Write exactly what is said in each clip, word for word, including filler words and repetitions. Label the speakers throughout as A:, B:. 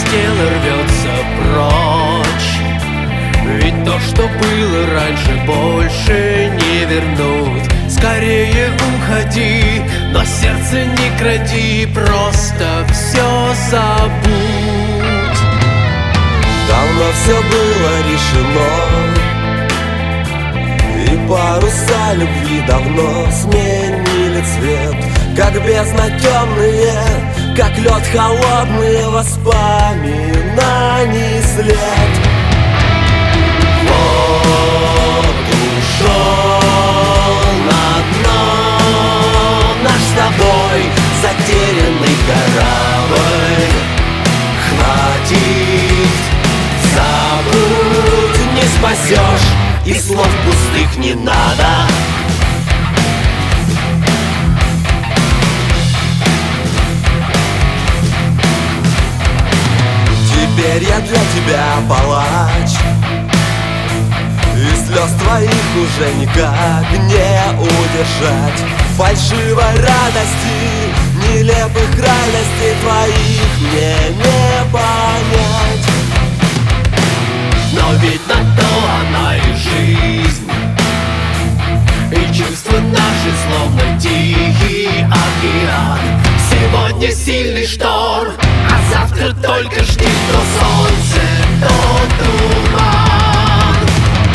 A: тело рвется прочь. Ведь то, что было раньше, больше не вернуть. Скорее уходи, но сердце не кради, просто все забудь.
B: Давно все было решено, и паруса любви давно сменили цвет. Как бездна темные, как лед холодные, воспоминаний след.
A: Вот ушел на дно наш с тобой затерянный корабль. Хватит, забудь, не спасешь, и слов пустых не надо.
B: Теперь я для тебя палач, и слез твоих уже никак не удержать. Фальшивой радости, нелепых радостей твоих мне не понять.
A: Но ведь на то она и жизнь, и чувства наши словно тихий океан. Сегодня сильный шторм, а завтра только жди то солнце, то туман.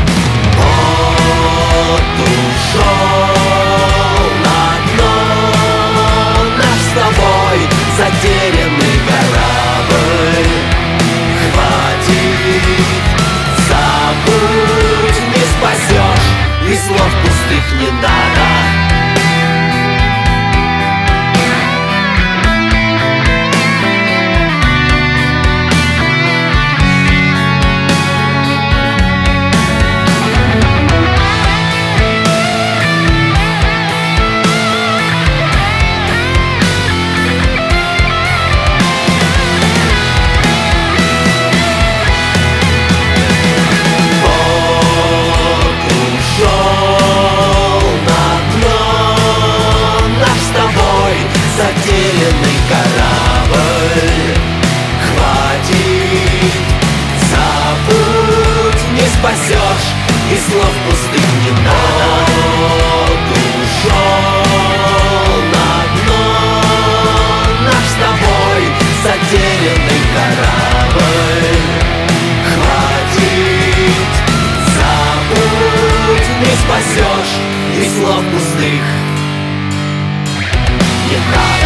A: Вот ушел на дно наш с тобой затерянный корабль. Хватит, забудь, не спасешь, и слов пустых не надо. Затерянный корабль. Хватит, забудь, не спасешь, и слов пустых не надо. Ушел на дно наш с тобой затерянный корабль. Хватит, забудь, не спасешь, и слов пустых не надо.